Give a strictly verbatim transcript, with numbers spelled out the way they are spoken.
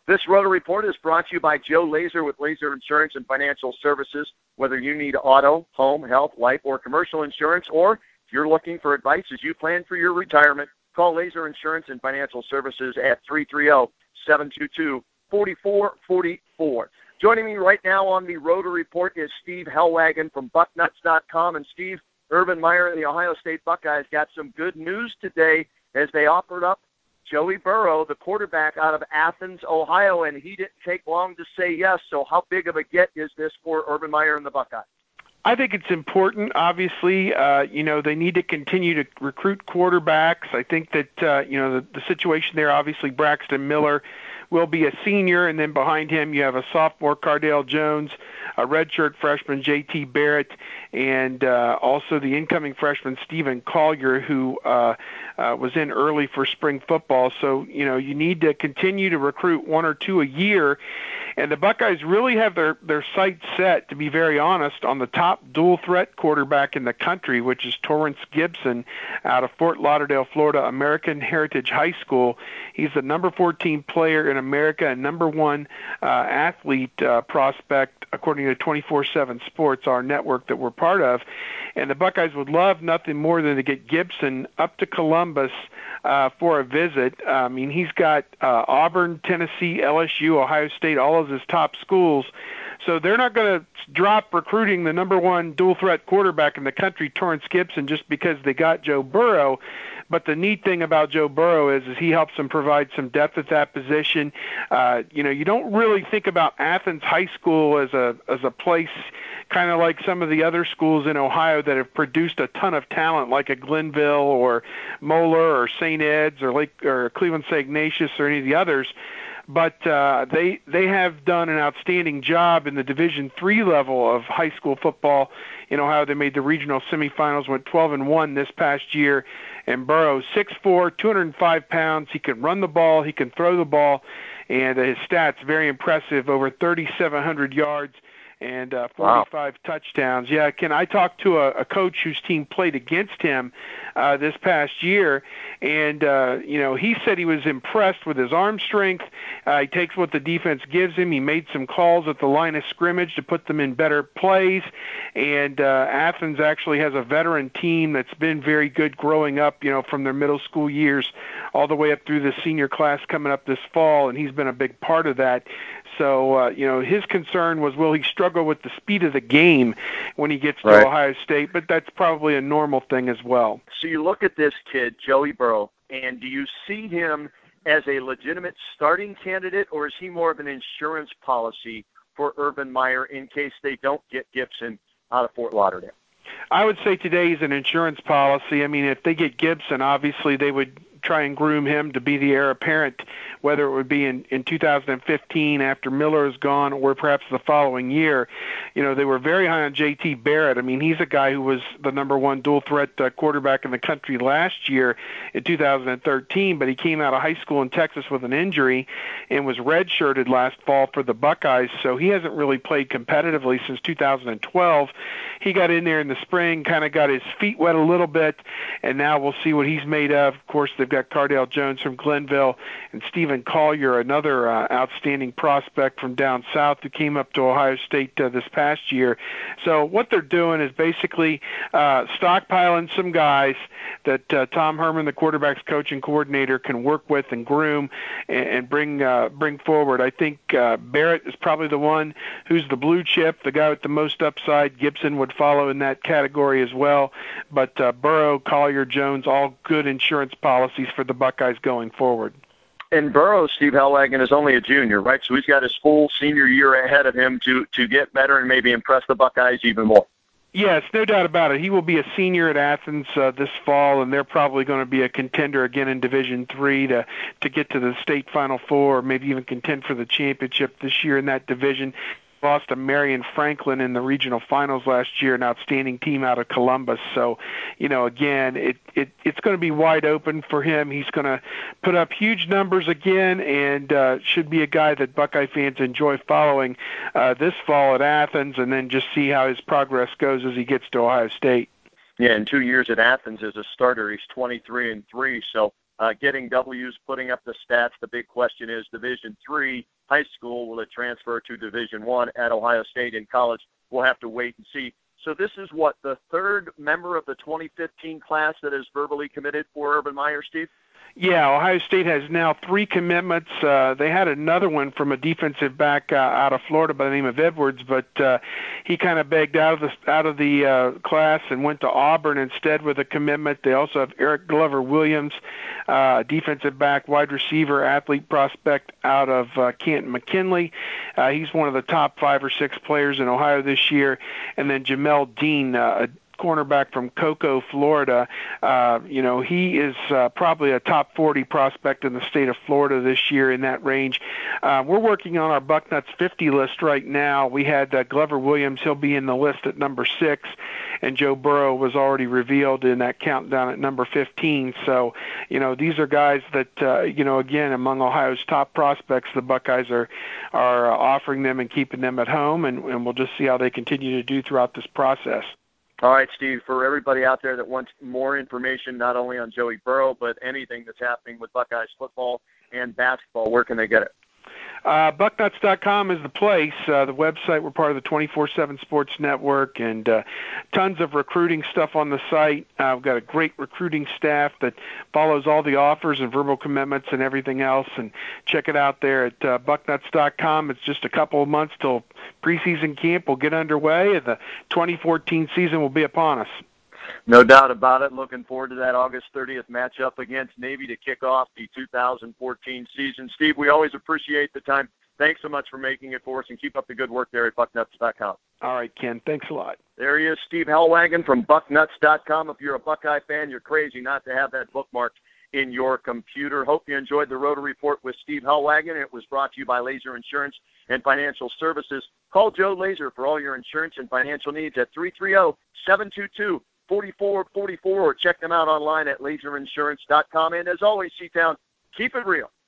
This Roto Report is brought to you by Joe Laser with Laser Insurance and Financial Services. Whether you need auto, home, health, life, or commercial insurance, or if you're looking for advice as you plan for your retirement, call Laser Insurance and Financial Services at three three zero, seven two two, four four four four. Joining me right now on the Roto Report is Steve Helwagen from Buck Nuts dot com. And Steve, Urban Meyer and the Ohio State Buckeyes got some good news today as they offered up Joey Burrow, the quarterback out of Athens, Ohio, and he didn't take long to say yes. So how big of a get is this for Urban Meyer and the Buckeyes? I think it's important. Obviously, uh, you know, they need to continue to recruit quarterbacks. I think that, uh, you know, the, the situation there, obviously Braxton Miller will be a senior, and then behind him you have a sophomore, Cardale Jones, a redshirt freshman, J T Barrett, and uh, also the incoming freshman, Stephen Collier, who uh, uh, was in early for spring football. So, you know, you need to continue to recruit one or two a year. And the Buckeyes really have their, their sights set, to be very honest, on the top dual-threat quarterback in the country, which is Torrance Gibson out of Fort Lauderdale, Florida, American Heritage High School. He's the number fourteen player in America and number one uh, athlete uh, prospect, according to twenty-four seven Sports, our network that we're part of. And the Buckeyes would love nothing more than to get Gibson up to Columbus uh, for a visit. I mean, he's got uh, Auburn, Tennessee, L S U, Ohio State, all of his top schools. So they're not going to drop recruiting the number one dual-threat quarterback in the country, Torrance Gibson, just because they got Joe Burrow. But the neat thing about Joe Burrow is, is he helps them provide some depth at that position. Uh, you know, you don't really think about Athens High School as a as a place kind of like some of the other schools in Ohio that have produced a ton of talent, like a Glenville or Moeller or Saint Ed's or Lake or Cleveland Saint Ignatius or any of the others. But uh, they they have done an outstanding job in the Division three level of high school football in Ohio. They made the regional semifinals, went twelve and one this past year. And Burrow, six foot four, two hundred five pounds. He can run the ball, he can throw the ball, and uh, his stats very impressive. Over thirty-seven hundred yards and uh, forty-five wow. touchdowns. Yeah, Ken, I talked to a, a coach whose team played against him uh, this past year, and, uh, you know, he said he was impressed with his arm strength. Uh, he takes what the defense gives him. He made some calls at the line of scrimmage to put them in better plays, and uh, Athens actually has a veteran team that's been very good growing up, you know, from their middle school years all the way up through the senior class coming up this fall, and he's been a big part of that. So, uh, you know, his concern was, will he struggle with the speed of the game when he gets to right. Ohio State? But that's probably a normal thing as well. So you look at this kid, Joey Burrow, and do you see him as a legitimate starting candidate, or is he more of an insurance policy for Urban Meyer in case they don't get Gibson out of Fort Lauderdale? I would say today is an insurance policy. I mean, if they get Gibson, obviously they would try and groom him to be the heir apparent, whether it would be in, in two thousand fifteen after Miller is gone or perhaps the following year. You know, they were very high on J T Barrett. I mean, he's a guy who was the number one dual-threat uh, quarterback in the country last year in two thousand thirteen, but he came out of high school in Texas with an injury and was redshirted last fall for the Buckeyes, so he hasn't really played competitively since two thousand twelve. He got in there in the spring, kind of got his feet wet a little bit, and now we'll see what he's made of. Of course, they've got Cardale Jones from Glenville and Stephen Collier, another uh, outstanding prospect from down south who came up to Ohio State uh, this past year. So what they're doing is basically uh, stockpiling some guys that uh, Tom Herman, the quarterback's coach and coordinator, can work with and groom and, and bring uh, bring forward. I think uh, Barrett is probably the one who's the blue chip, the guy with the most upside. Gibson would follow in that category as well. But uh, Burrow, Collier, Jones, all good insurance policies for the Buckeyes going forward. And Burrow, Steve Helwagen, is only a junior, right? So he's got his full senior year ahead of him to, to get better and maybe impress the Buckeyes even more. Yes, no doubt about it. He will be a senior at Athens uh, this fall, and they're probably going to be a contender again in Division Three to to get to the state Final Four, or maybe even contend for the championship this year in that division. Lost to Marion Franklin in the regional finals last year, an outstanding team out of Columbus. So, you know, again, it, it it's going to be wide open for him. He's going to put up huge numbers again, and uh, should be a guy that Buckeye fans enjoy following uh, this fall at Athens, and then just see how his progress goes as he gets to Ohio State. Yeah, in two years at Athens as a starter, he's twenty-three and three. So uh, getting W's, putting up the stats. The big question is Division Three. high school? Will it transfer to Division One at Ohio State? In college, we'll have to wait and see. So this is what, the third member of the twenty fifteen class that is verbally committed for Urban Meyer, Steve? Yeah, Ohio State has now three commitments. Uh, they had another one from a defensive back uh, out of Florida by the name of Edwards, but uh, he kind of begged out of the out of the uh, class and went to Auburn instead with a commitment. They also have Eric Glover Williams, uh, defensive back, wide receiver, athlete prospect out of uh, Canton McKinley. Uh, he's one of the top five or six players in Ohio this year. And then Jamel Dean, uh, a cornerback from Cocoa, Florida. Uh, you know, he is uh, probably a top forty prospect in the state of Florida this year in that range. Uh, we're working on our Bucknuts fifty list right now. We had uh, Glover Williams. He'll be in the list at number six, and Joe Burrow was already revealed in that countdown at number fifteen. So, you know, these are guys that, uh, you know, again, among Ohio's top prospects, the Buckeyes are, are uh, offering them and keeping them at home, and, and we'll just see how they continue to do throughout this process. All right, Steve, for everybody out there that wants more information, not only on Joey Burrow, but anything that's happening with Buckeyes football and basketball, where can they get it? Uh, Bucknuts dot com is the place, uh, the website. We're part of the twenty-four seven Sports Network, and uh, tons of recruiting stuff on the site. Uh, we've got a great recruiting staff that follows all the offers and verbal commitments and everything else, and check it out there at uh, Bucknuts dot com. It's just a couple of months till preseason camp will get underway, and the twenty fourteen season will be upon us. No doubt about it. Looking forward to that August thirtieth matchup against Navy to kick off the two thousand fourteen season. Steve, we always appreciate the time. Thanks so much for making it for us, and keep up the good work there at Bucknuts dot com. All right, Ken. Thanks a lot. There he is, Steve Hellwagon from Bucknuts dot com. If you're a Buckeye fan, you're crazy not to have that bookmarked in your computer. Hope you enjoyed the Rotary Report with Steve Hellwagon. It was brought to you by Laser Insurance and Financial Services. Call Joe Laser for all your insurance and financial needs at three three zero, seven two two, four four four four, or check them out online at laser insurance dot com. And as always, C-Town, keep it real.